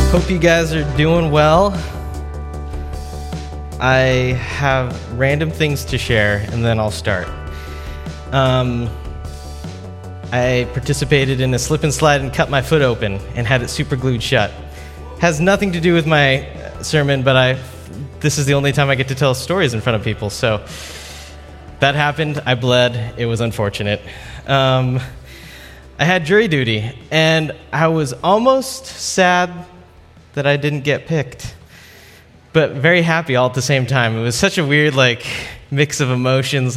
Hope you guys are doing well. I have random things to share, and then I'll start. I participated in a slip and slide and cut my foot open and had it super glued shut. Has nothing to do with my sermon, but this is the only time I get to tell stories in front of people, so that happened. I bled. It was unfortunate. I had jury duty, and I was almost sad that I didn't get picked, but very happy all at the same time. It was such a weird, mix of emotions,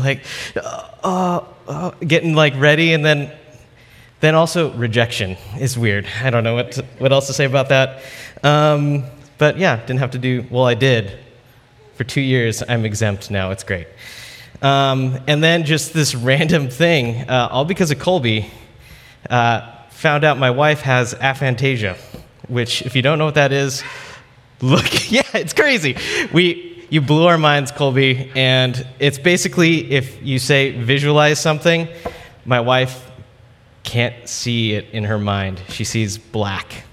getting, ready, and then also rejection is weird. I don't know what else to say about that. But yeah, didn't have to do, well, I did. For 2 years, I'm exempt now. It's great. And then just this random thing, all because of Colby, found out my wife has aphantasia, which, if you don't know what that is, look, yeah, it's crazy. You blew our minds, Colby, and it's basically if you say visualize something, my wife can't see it in her mind. She sees black.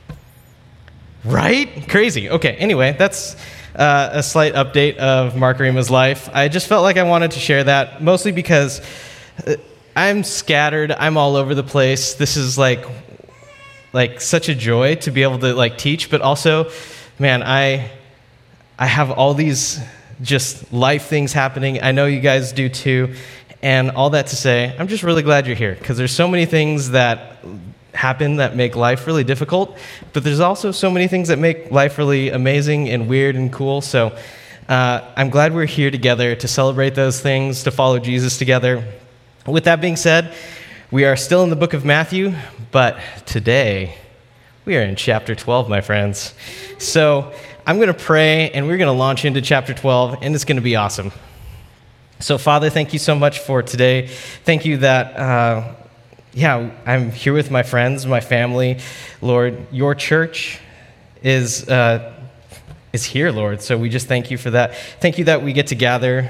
Right? Crazy. Okay, anyway, that's a slight update of Mark Rima's life. I just felt like I wanted to share that, mostly because I'm scattered. I'm all over the place. This is like such a joy to be able to teach, but also, man, I have all these just life things happening. I know you guys do too. And all that to say, I'm just really glad you're here, because there's so many things that happen that make life really difficult, but there's also so many things that make life really amazing and weird and cool. So I'm glad we're here together to celebrate those things, to follow Jesus together. With that being said, we are still in the book of Matthew, but today we are in chapter 12, my friends. So I'm going to pray, and we're going to launch into chapter 12, and it's going to be awesome. So, Father, thank you so much for today. Thank you that, I'm here with my friends, my family. Lord, your church is here, Lord. So we just thank you for that. Thank you that we get to gather.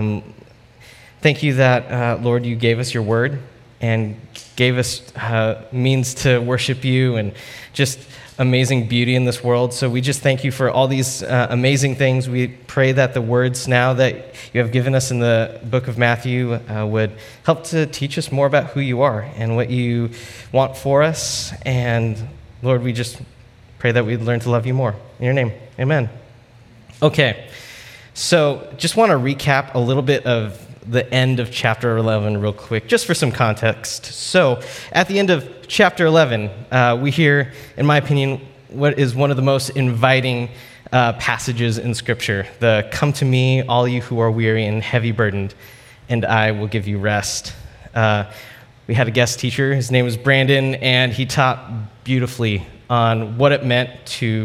Thank you that, Lord, you gave us your word and gave us means to worship you and just amazing beauty in this world. So we just thank you for all these amazing things. We pray that the words now that you have given us in the book of Matthew would help to teach us more about who you are and what you want for us. And Lord, we just pray that we'd learn to love you more. In your name, amen. Okay, so just want to recap a little bit of the end of chapter 11 real quick, just for some context. So at the end of chapter 11, we hear, in my opinion, what is one of the most inviting passages in Scripture. The "Come to me, all you who are weary and heavy burdened, and I will give you rest." We had a guest teacher. His name was Brandon, and he taught beautifully on what it meant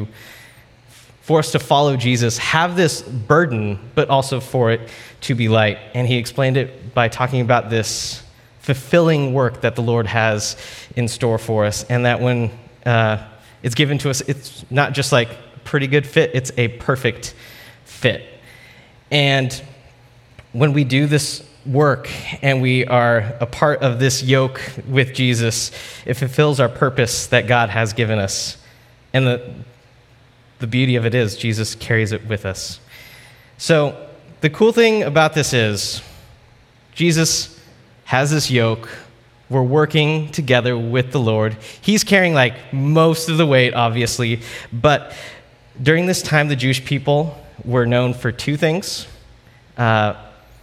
for us to follow Jesus, have this burden, but also for it to be light. And he explained it by talking about this fulfilling work that the Lord has in store for us, and that when it's given to us, it's not just a pretty good fit, it's a perfect fit. And when we do this work and we are a part of this yoke with Jesus, it fulfills our purpose that God has given us. And the beauty of it is Jesus carries it with us. So the cool thing about this is Jesus has this yoke. We're working together with the Lord. He's carrying most of the weight, obviously. But during this time, the Jewish people were known for two things. That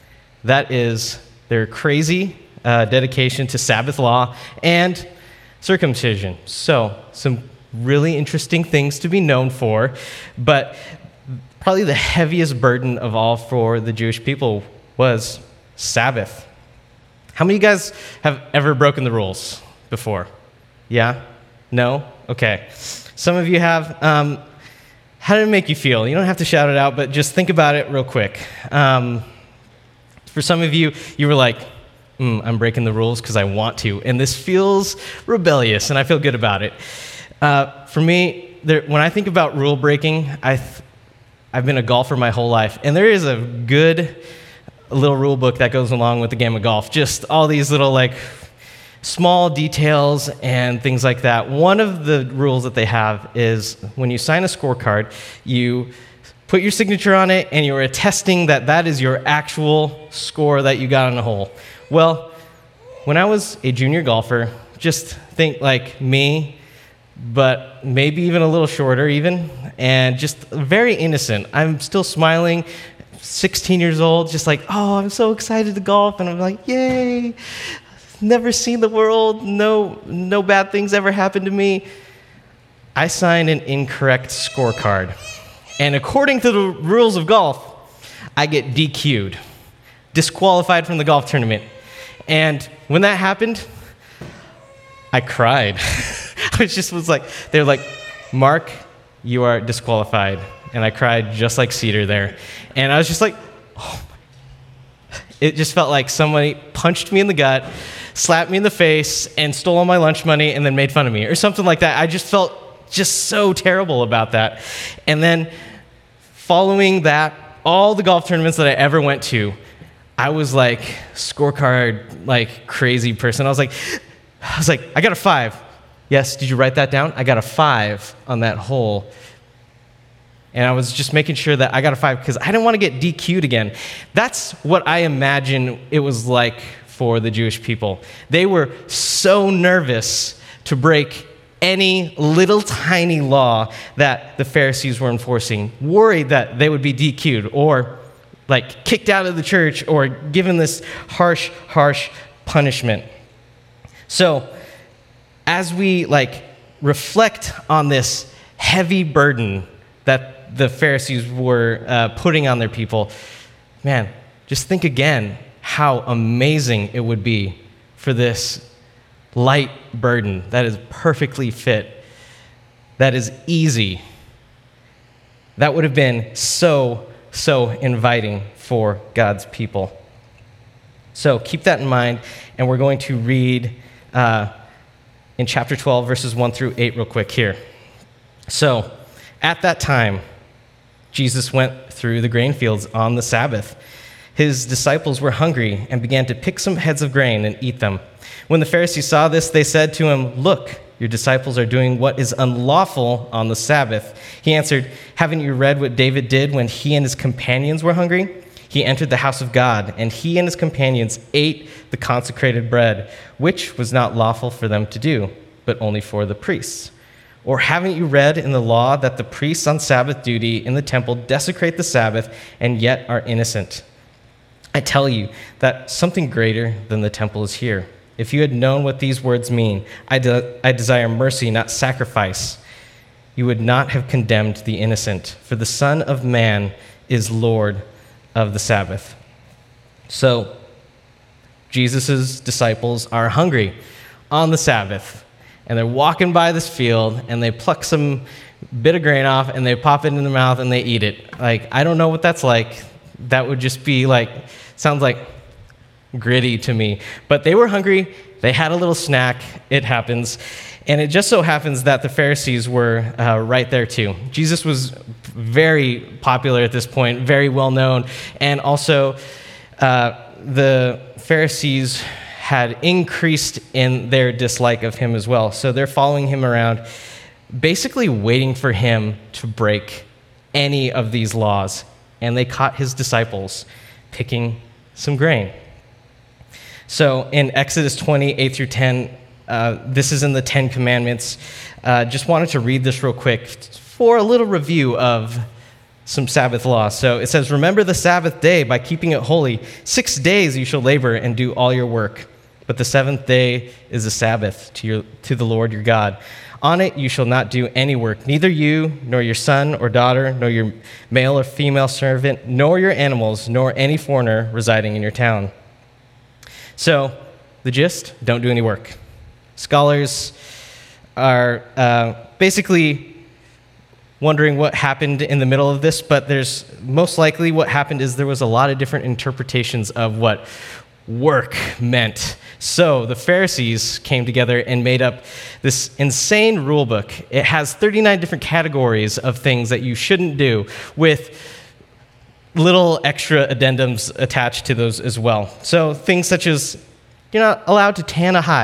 is their crazy dedication to Sabbath law and circumcision. So some really interesting things to be known for, but probably the heaviest burden of all for the Jewish people was Sabbath. How many of you guys have ever broken the rules before? Yeah? No? Okay. Some of you have. How did it make you feel? You don't have to shout it out, but just think about it real quick. For some of you, you were like, I'm breaking the rules because I want to, and this feels rebellious, and I feel good about it. For me, when I think about rule breaking, I've been a golfer my whole life, and there is a good little rule book that goes along with the game of golf. Just all these little small details and things like that. One of the rules that they have is when you sign a scorecard, you put your signature on it and you're attesting that that is your actual score that you got on a hole. Well, when I was a junior golfer, just think like me, but maybe even a little shorter even, and just very innocent. I'm still smiling, 16 years old, just like, oh, I'm so excited to golf, and I'm like, yay, never seen the world, no bad things ever happened to me. I signed an incorrect scorecard, and according to the rules of golf, I get DQ'd, disqualified from the golf tournament. And when that happened, I cried. I was like, they're like, Mark, you are disqualified. And I cried just like Cedar there. And I was just like, oh my. It just felt like somebody punched me in the gut, slapped me in the face, and stole all my lunch money and then made fun of me or something like that. I just felt just so terrible about that. And then following that, all the golf tournaments that I ever went to, I was like scorecard, like crazy person. I was like, I got a 5. Yes, did you write that down? I got a 5 on that hole. And I was just making sure that I got a 5 because I didn't want to get DQ'd again. That's what I imagine it was like for the Jewish people. They were so nervous to break any little tiny law that the Pharisees were enforcing, worried that they would be DQ'd or like kicked out of the church or given this harsh punishment. So as we reflect on this heavy burden that the Pharisees were putting on their people, man, just think again how amazing it would be for this light burden that is perfectly fit, that is easy. That would have been so inviting for God's people. So keep that in mind, and we're going to read in chapter 12, verses 1 through 8 real quick here. So, at that time, Jesus went through the grain fields on the Sabbath. His disciples were hungry and began to pick some heads of grain and eat them. When the Pharisees saw this, they said to him, "Look, your disciples are doing what is unlawful on the Sabbath." He answered, "Haven't you read what David did when he and his companions were hungry? He entered the house of God, and he and his companions ate the consecrated bread, which was not lawful for them to do, but only for the priests. Or haven't you read in the law that the priests on Sabbath duty in the temple desecrate the Sabbath and yet are innocent? I tell you that something greater than the temple is here. If you had known what these words mean, I desire mercy, not sacrifice, you would not have condemned the innocent, for the Son of Man is Lord of the Sabbath." So, Jesus' disciples are hungry on the Sabbath, and they're walking by this field, and they pluck some bit of grain off, and they pop it in their mouth, and they eat it. I don't know what that's like. That would just be sounds like gritty to me. But they were hungry. They had a little snack. It happens. And it just so happens that the Pharisees were right there too. Jesus was very popular at this point, very well known. And also, the Pharisees had increased in their dislike of him as well. So they're following him around, basically waiting for him to break any of these laws. And they caught his disciples picking some grain. So in Exodus 20, 8 through 10, this is in the 10 Commandments. Just wanted to read this real quick for a little review of some Sabbath laws. So it says, "Remember the Sabbath day by keeping it holy. 6 days you shall labor and do all your work. But the seventh day is a Sabbath to the Lord your God. On it you shall not do any work, neither you, nor your son or daughter, nor your male or female servant, nor your animals, nor any foreigner residing in your town." So the gist, don't do any work. Scholars are basically wondering what happened in the middle of this, but there's most likely what happened is there was a lot of different interpretations of what work meant. So the Pharisees came together and made up this insane rule book. It has 39 different categories of things that you shouldn't do, with little extra addendums attached to those as well. So things such as you're not allowed to tan a hide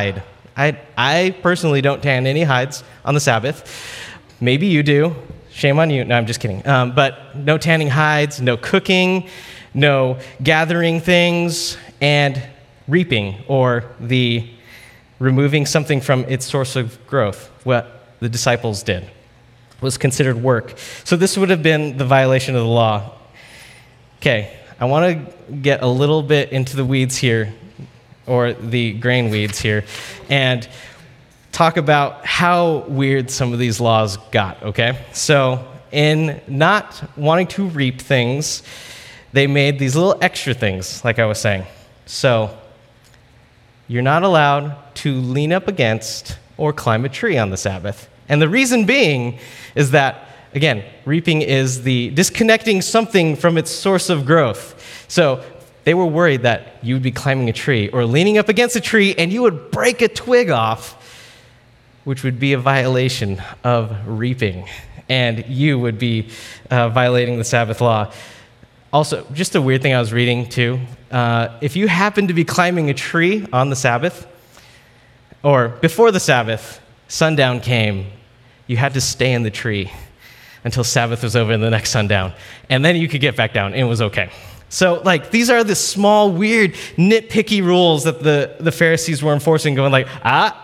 I personally don't tan any hides on the Sabbath. Maybe you do. Shame on you. No, I'm just kidding. But no tanning hides, no cooking, no gathering things, and reaping, or the removing something from its source of growth, what the disciples did, was considered work. So this would have been the violation of the law. Okay, I want to get a little bit into the weeds here, or the grain weeds here, and talk about how weird some of these laws got, okay? So in not wanting to reap things, they made these little extra things, like I was saying. So you're not allowed to lean up against or climb a tree on the Sabbath. And the reason being is that, again, reaping is the disconnecting something from its source of growth. So they were worried that you would be climbing a tree or leaning up against a tree and you would break a twig off, which would be a violation of reaping, and you would be violating the Sabbath law. Also, just a weird thing I was reading too, if you happen to be climbing a tree on the Sabbath, or before the Sabbath, sundown came, you had to stay in the tree until Sabbath was over and the next sundown, and then you could get back down, and it was okay. So, these are the small, weird, nitpicky rules that the Pharisees were enforcing, going like,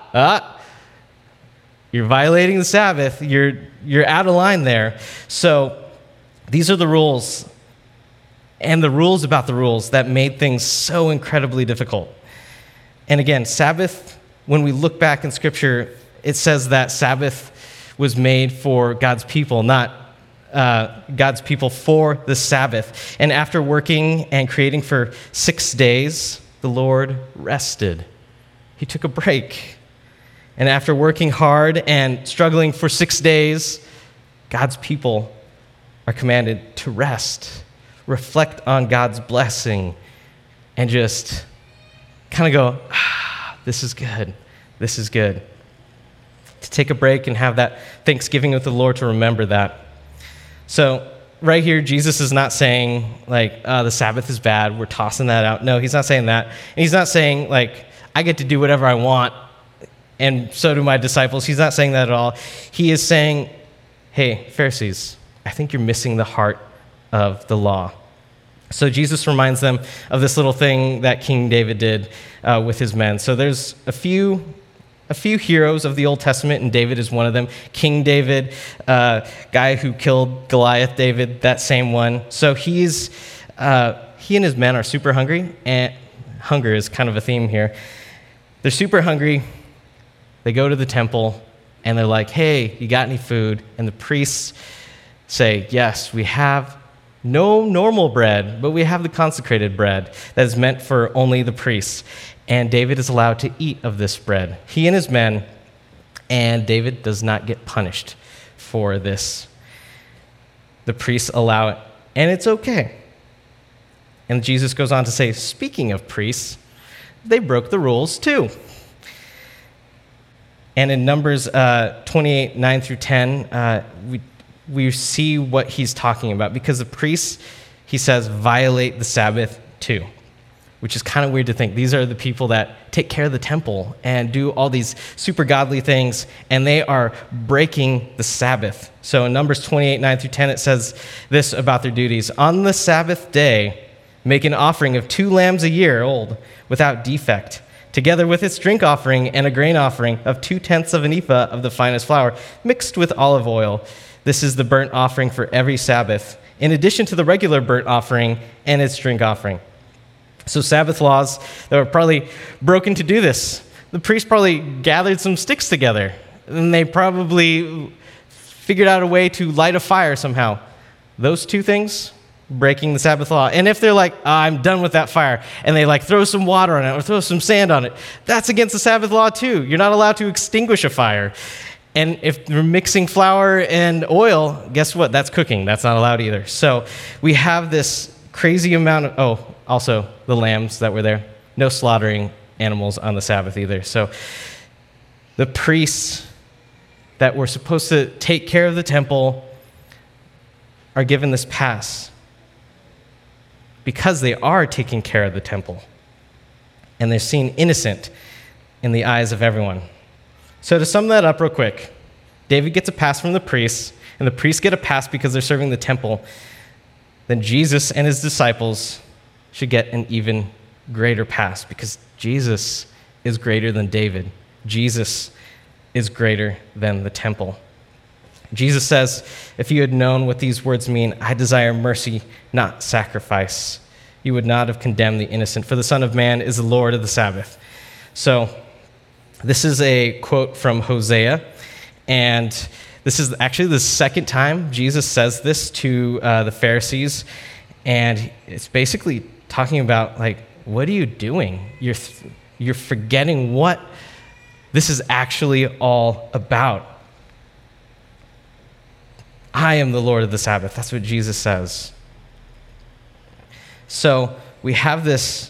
you're violating the Sabbath. You're out of line there. So these are the rules, and the rules about the rules that made things so incredibly difficult. And again, Sabbath, when we look back in Scripture, it says that Sabbath was made for God's people, not God's people for the Sabbath. And after working and creating for 6 days, the Lord rested. He took a break. And after working hard and struggling for 6 days, God's people are commanded to rest, reflect on God's blessing, and just kind of go, this is good. This is good. To take a break and have that Thanksgiving with the Lord, to remember that. So right here, Jesus is not saying, the Sabbath is bad, we're tossing that out. No, he's not saying that. And he's not saying, I get to do whatever I want, and so do my disciples. He's not saying that at all. He is saying, hey, Pharisees, I think you're missing the heart of the law. So Jesus reminds them of this little thing that King David did with his men. So there's a few heroes of the Old Testament, and David is one of them. King David, guy who killed Goliath, David, that same one. So he and his men are super hungry, and hunger is kind of a theme here. They're super hungry. They go to the temple, and they're like, hey, you got any food? And the priests say, yes, we have no normal bread, but we have the consecrated bread that is meant for only the priests. And David is allowed to eat of this bread, he and his men, and David does not get punished for this. The priests allow it, and it's okay. And Jesus goes on to say, speaking of priests, they broke the rules too. And in Numbers 28, 9 through 10, we see what he's talking about, because the priests, he says, violate the Sabbath too, which is kind of weird to think. These are the people that take care of the temple and do all these super godly things, and they are breaking the Sabbath. So in Numbers 28, 9 through 10, it says this about their duties. On the Sabbath day, make an offering of 2 lambs a year old without defect, together with its drink offering and a grain offering of 2/10 of an ephah of the finest flour, mixed with olive oil. This is the burnt offering for every Sabbath, in addition to the regular burnt offering and its drink offering. So Sabbath laws that were probably broken to do this. The priests probably gathered some sticks together, and they probably figured out a way to light a fire somehow. Those 2 things, breaking the Sabbath law. And if they're like, I'm done with that fire, and they throw some water on it or throw some sand on it, that's against the Sabbath law too. You're not allowed to extinguish a fire. And if they're mixing flour and oil, guess what? That's cooking. That's not allowed either. So we have this crazy amount of, also the lambs that were there. No slaughtering animals on the Sabbath either. So the priests that were supposed to take care of the temple are given this pass, because they are taking care of the temple, and they're seen innocent in the eyes of everyone. So to sum that up real quick, David gets a pass from the priests, and the priests get a pass because they're serving the temple. Then Jesus and his disciples should get an even greater pass because Jesus is greater than David. Jesus is greater than the temple. Jesus says, if you had known what these words mean, I desire mercy, not sacrifice, you would not have condemned the innocent, for the Son of Man is the Lord of the Sabbath. So this is a quote from Hosea, and this is actually the second time Jesus says this to the Pharisees, and it's basically talking about, like, what are you doing? You're forgetting what this is actually all about. I am the Lord of the Sabbath. That's what Jesus says. So we have this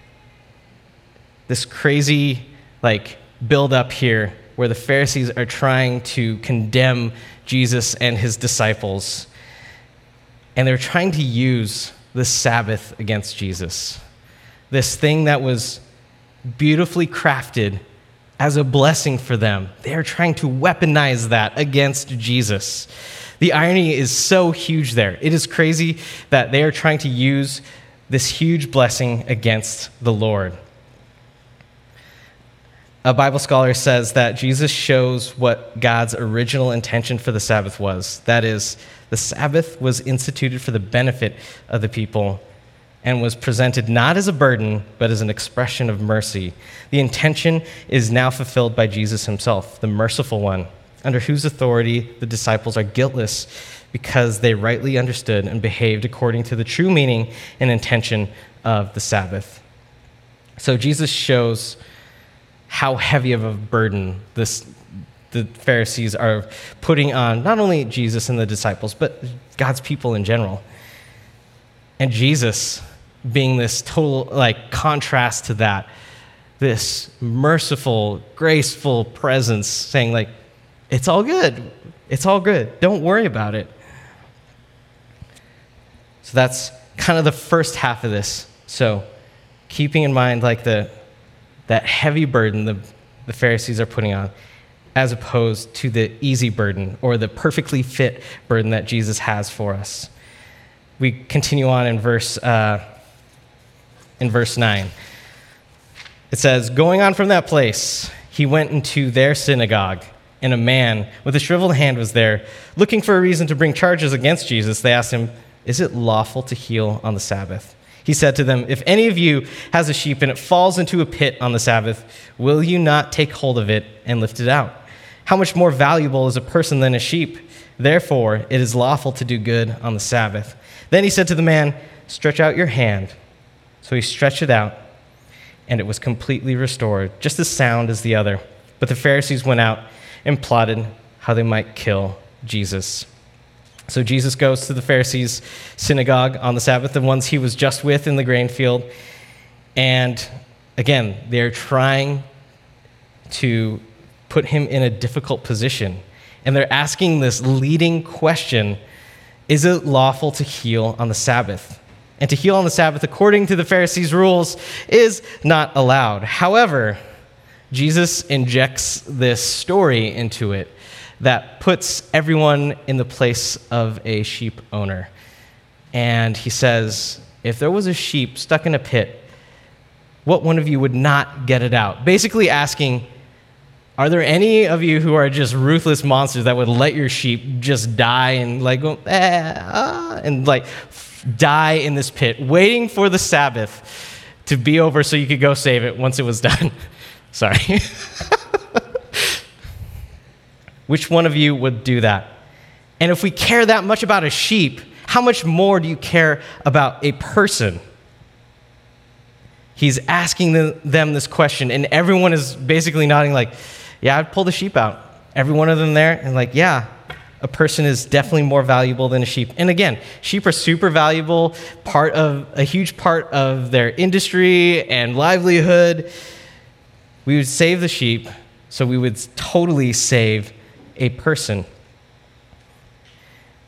crazy, build up here where the Pharisees are trying to condemn Jesus and his disciples. And they're trying to use the Sabbath against Jesus. This thing that was beautifully crafted as a blessing for them. They're trying to weaponize that against Jesus. The irony is so huge there. It is crazy that they are trying to use this huge blessing against the Lord. A Bible scholar says that Jesus shows what God's original intention for the Sabbath was. That is, the Sabbath was instituted for the benefit of the people and was presented not as a burden, but as an expression of mercy. The intention is now fulfilled by Jesus himself, the merciful one, under whose authority the disciples are guiltless because they rightly understood and behaved according to the true meaning and intention of the Sabbath. So Jesus shows how heavy of a burden the Pharisees are putting on not only Jesus and the disciples, but God's people in general. And Jesus, being this total contrast to that, this merciful, graceful presence saying it's all good. It's all good. Don't worry about it. So that's kind of the first half of this. So keeping in mind that heavy burden the Pharisees are putting on, as opposed to the easy burden or the perfectly fit burden that Jesus has for us. We continue on in verse 9. It says, going on from that place, he went into their synagogue, and a man with a shriveled hand was there. Looking for a reason to bring charges against Jesus, they asked him, is it lawful to heal on the Sabbath? He said to them, if any of you has a sheep and it falls into a pit on the Sabbath, will you not take hold of it and lift it out? How much more valuable is a person than a sheep? Therefore, it is lawful to do good on the Sabbath. Then he said to the man, stretch out your hand. So he stretched it out, and it was completely restored, just as sound as the other. But the Pharisees went out and plotted how they might kill Jesus. So Jesus goes to the Pharisees' synagogue on the Sabbath, the ones he was just with in the grain field. And again, they're trying to put him in a difficult position. And they're asking this leading question, is it lawful to heal on the Sabbath? And to heal on the Sabbath, according to the Pharisees' rules, is not allowed. However, Jesus injects this story into it that puts everyone in the place of a sheep owner. And he says, if there was a sheep stuck in a pit, what one of you would not get it out? Basically asking, are there any of you who are just ruthless monsters that would let your sheep just die and die in this pit, waiting for the Sabbath to be over so you could go save it once it was done? Sorry. Which one of you would do that? And if we care that much about a sheep, how much more do you care about a person? He's asking them this question, and everyone is basically nodding yeah, I'd pull the sheep out. Every one of them there, and yeah, a person is definitely more valuable than a sheep. And again, sheep are super valuable, a huge part of their industry and livelihood. We would save the sheep, so we would totally save a person.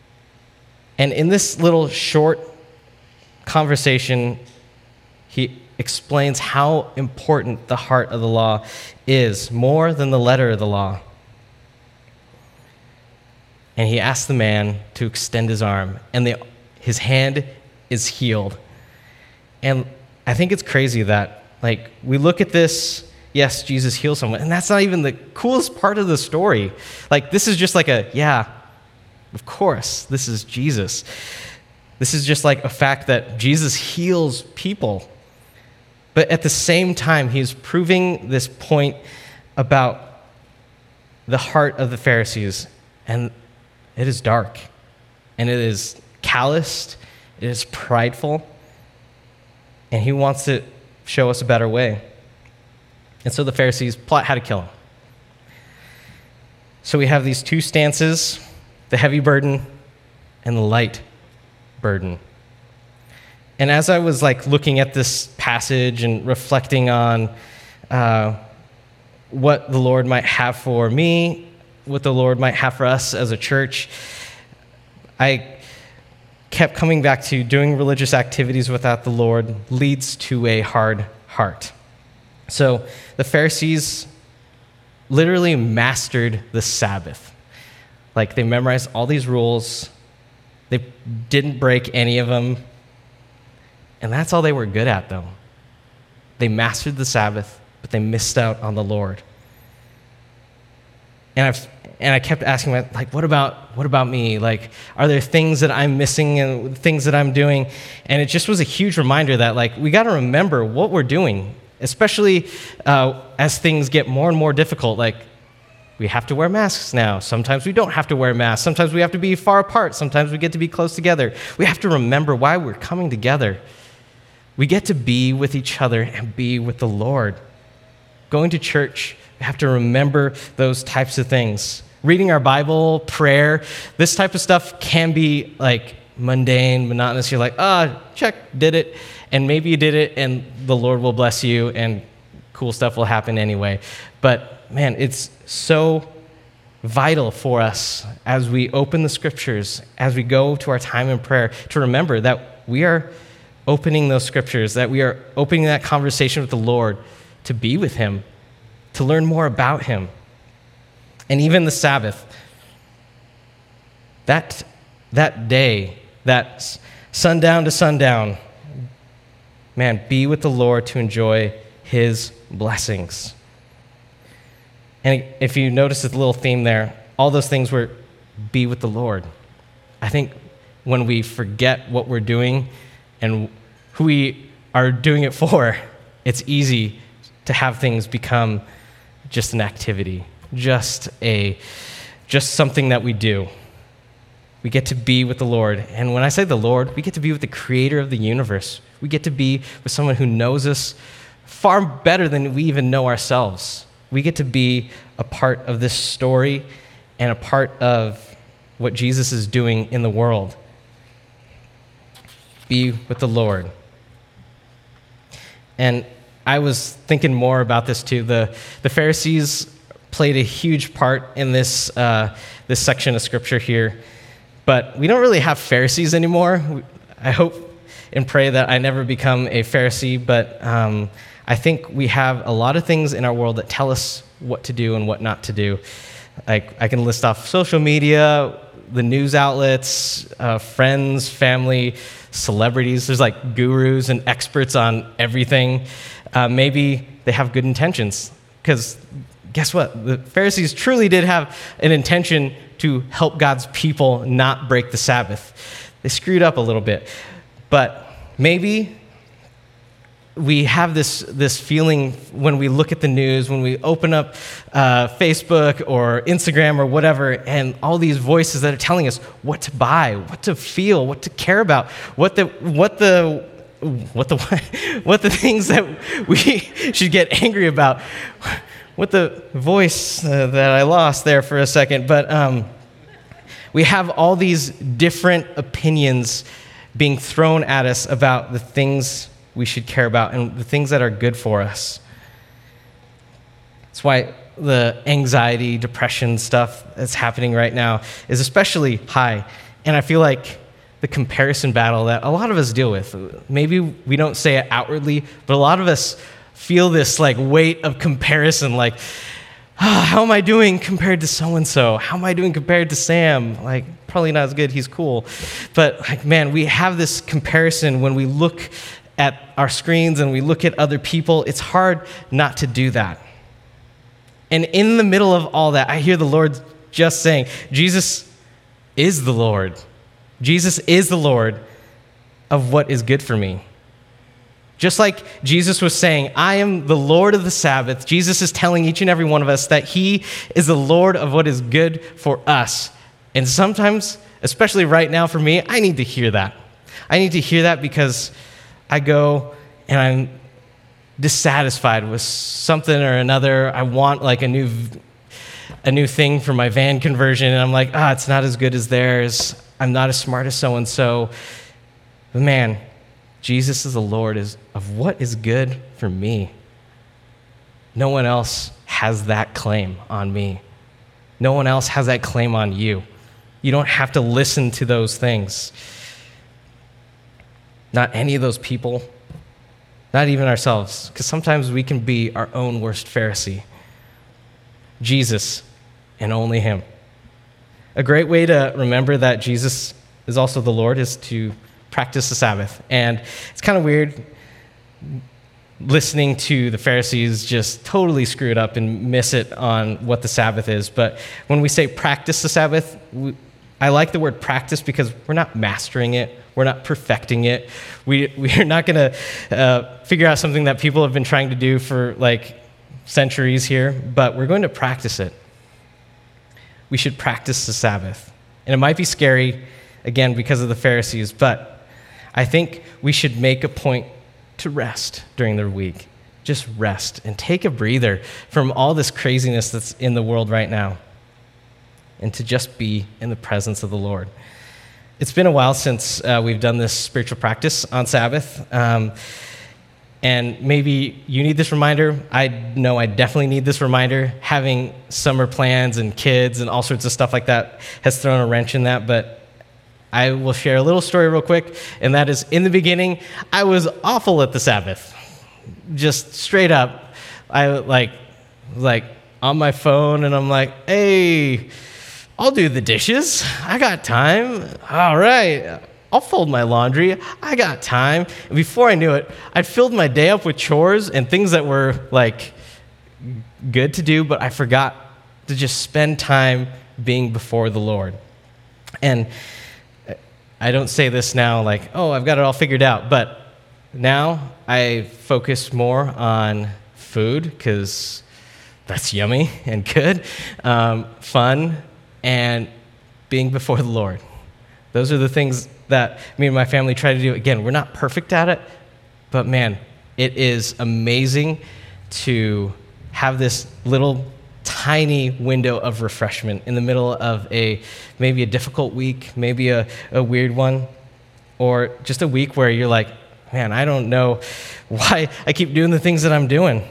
And in this little short conversation, explains how important the heart of the law is, more than the letter of the law. And he asks the man to extend his arm, and his hand is healed. And I think it's crazy that, like, we look at this, yes, Jesus heals someone, and that's not even the coolest part of the story. Like, this is just like yeah, of course, this is Jesus. This is just like a fact that Jesus heals people. But at the same time, he's proving this point about the heart of the Pharisees, and it is dark, and it is calloused, it is prideful, and he wants to show us a better way. And so the Pharisees plot how to kill him. So we have these two stances, the heavy burden and the light burden. And as I was looking at this passage and reflecting on what the Lord might have for me, what the Lord might have for us as a church, I kept coming back to doing religious activities without the Lord leads to a hard heart. So the Pharisees literally mastered the Sabbath. They memorized all these rules. They didn't break any of them. And that's all they were good at, though. They mastered the Sabbath, but they missed out on the Lord. And I kept asking myself, what about me? Are there things that I'm missing and things that I'm doing? And it just was a huge reminder that, we got to remember what we're doing, especially as things get more and more difficult. We have to wear masks now. Sometimes we don't have to wear masks. Sometimes we have to be far apart. Sometimes we get to be close together. We have to remember why we're coming together. We get to be with each other and be with the Lord. Going to church, we have to remember those types of things. Reading our Bible, prayer, this type of stuff can be mundane, monotonous. You're check, did it. And maybe you did it and the Lord will bless you and cool stuff will happen anyway. But man, it's so vital for us as we open the scriptures, as we go to our time in prayer, to remember that we are opening those scriptures, that we are opening that conversation with the Lord to be with him, to learn more about him. And even the Sabbath, that day, that sundown to sundown, man, be with the Lord to enjoy his blessings. And if you notice the little theme there, all those things were be with the Lord. I think when we forget what we're doing and who we are doing it for, it's easy to have things become just an activity, just something that we do. We get to be with the Lord. And when I say the Lord, we get to be with the creator of the universe. We get to be with someone who knows us far better than we even know ourselves. We get to be a part of this story and a part of what Jesus is doing in the world. Be with the Lord. And I was thinking more about this too. The Pharisees played a huge part in this section of scripture here, but we don't really have Pharisees anymore. I hope and pray that I never become a Pharisee, but I think we have a lot of things in our world that tell us what to do and what not to do. I can list off social media, the news outlets, friends, family, celebrities. There's gurus and experts on everything. Maybe they have good intentions, because guess what? The Pharisees truly did have an intention to help God's people not break the Sabbath. They screwed up a little bit, but maybe we have this feeling when we look at the news, when we open up Facebook or Instagram or whatever, and all these voices that are telling us what to buy, what to feel, what to care about, what the things that we should get angry about. What the voice that I lost there for a second, but we have all these different opinions being thrown at us about the things we should care about and the things that are good for us. That's why the anxiety, depression stuff that's happening right now is especially high. And I feel like the comparison battle that a lot of us deal with. Maybe we don't say it outwardly, but a lot of us feel this like weight of comparison, like, how am I doing compared to so-and-so? How am I doing compared to Sam? Like, probably not as good, he's cool. But like, man, we have this comparison when we look at our screens and we look at other people. It's hard not to do that. And in the middle of all that, I hear the Lord just saying, Jesus is the Lord. Jesus is the Lord of what is good for me. Just like Jesus was saying, I am the Lord of the Sabbath, Jesus is telling each and every one of us that he is the Lord of what is good for us. And sometimes, especially right now for me, I need to hear that. I need to hear that because I go and I'm dissatisfied with something or another. I want like a new thing for my van conversion, and I'm like, it's not as good as theirs. I'm not as smart as so-and-so. But man, Jesus is the Lord of what is good for me. No one else has that claim on me. No one else has that claim on you. You don't have to listen to those things. Not any of those people, not even ourselves, because sometimes we can be our own worst Pharisee. Jesus and only him. A great way to remember that Jesus is also the Lord is to practice the Sabbath. And it's kind of weird listening to the Pharisees just totally screw it up and miss it on what the Sabbath is. But when we say practice the Sabbath, I like the word practice because we're not mastering it. We're not perfecting it. We're not going to figure out something that people have been trying to do for like centuries here, but we're going to practice it. We should practice the Sabbath. And it might be scary, again, because of the Pharisees, but I think we should make a point to rest during the week. Just rest and take a breather from all this craziness that's in the world right now and to just be in the presence of the Lord. It's been a while since we've done this spiritual practice on Sabbath. And maybe you need this reminder. I know I definitely need this reminder. Having summer plans and kids and all sorts of stuff like that has thrown a wrench in that, but I will share a little story real quick, and that is in the beginning, I was awful at the Sabbath. Just straight up. I like on my phone, and I'm like, hey, I'll do the dishes. I got time. All right. I'll fold my laundry. I got time. And before I knew it, I'd filled my day up with chores and things that were like good to do, but I forgot to just spend time being before the Lord. And I don't say this now like, oh, I've got it all figured out, but now I focus more on food because that's yummy and good, fun, and being before the Lord. Those are the things that me and my family try to do. Again, we're not perfect at it, but man, it is amazing to have this little tiny window of refreshment in the middle of maybe a difficult week, maybe a weird one, or just a week where you're like, man, I don't know why I keep doing the things that I'm doing.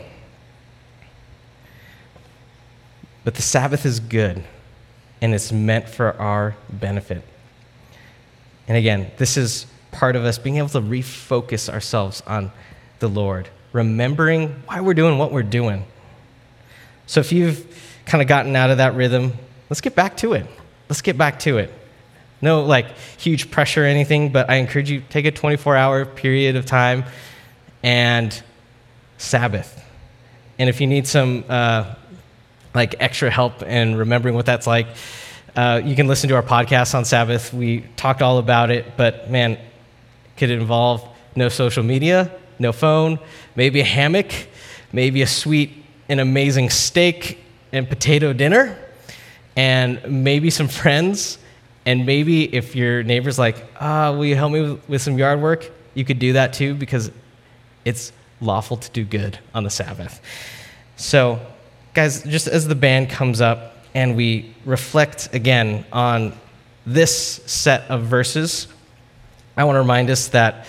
But the Sabbath is good, and it's meant for our benefit. And again, this is part of us being able to refocus ourselves on the Lord, remembering why we're doing what we're doing. So if you've kind of gotten out of that rhythm, let's get back to it. Let's get back to it. No like huge pressure or anything, but I encourage you, take a 24-hour period of time and Sabbath. And if you need some like extra help in remembering what that's like, you can listen to our podcast on Sabbath. We talked all about it, but man, could it involve no social media, no phone, maybe a hammock, maybe a sweet and amazing steak and potato dinner, and maybe some friends, and maybe if your neighbor's like, will you help me with some yard work? You could do that too, because it's lawful to do good on the Sabbath. So, guys, just as the band comes up and we reflect again on this set of verses, I want to remind us that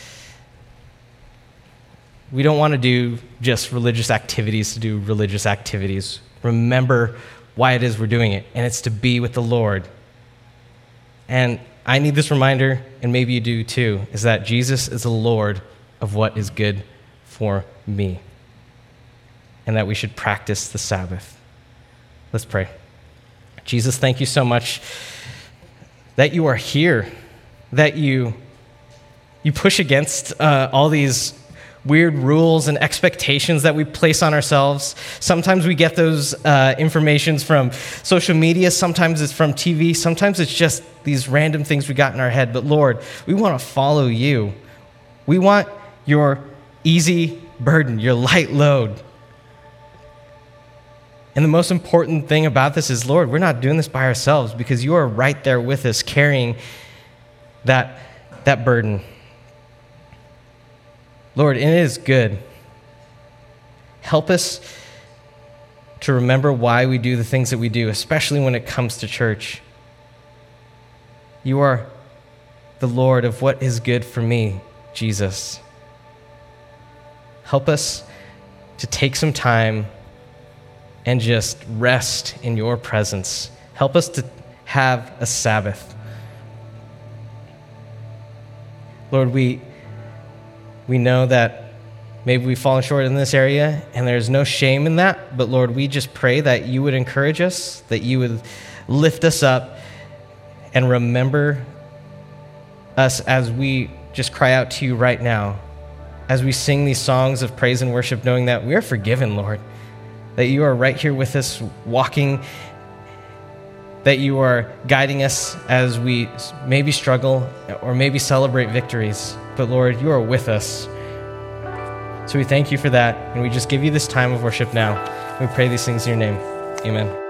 we don't want to do just religious activities to do religious activities. Remember why it is we're doing it, and it's to be with the Lord. And I need this reminder, and maybe you do too, is that Jesus is the Lord of what is good for me, and that we should practice the Sabbath. Let's pray. Jesus, thank you so much that you are here, that you push against all these weird rules and expectations that we place on ourselves. Sometimes we get those informations from social media, sometimes it's from TV, sometimes it's just these random things we got in our head. But Lord, we want to follow you. We want your easy burden, your light load. And the most important thing about this is, Lord, we're not doing this by ourselves because you are right there with us carrying that burden. Lord, and it is good. Help us to remember why we do the things that we do, especially when it comes to church. You are the Lord of what is good for me, Jesus. Help us to take some time and just rest in your presence. Help us to have a Sabbath. Lord, we know that maybe we've fallen short in this area, and there's no shame in that. But Lord, we just pray that you would encourage us, that you would lift us up, and remember us as we just cry out to you right now, as we sing these songs of praise and worship, knowing that we are forgiven, Lord, that you are right here with us, walking, that you are guiding us as we maybe struggle or maybe celebrate victories. But Lord, you are with us. So we thank you for that, and we just give you this time of worship now. We pray these things in your name. Amen.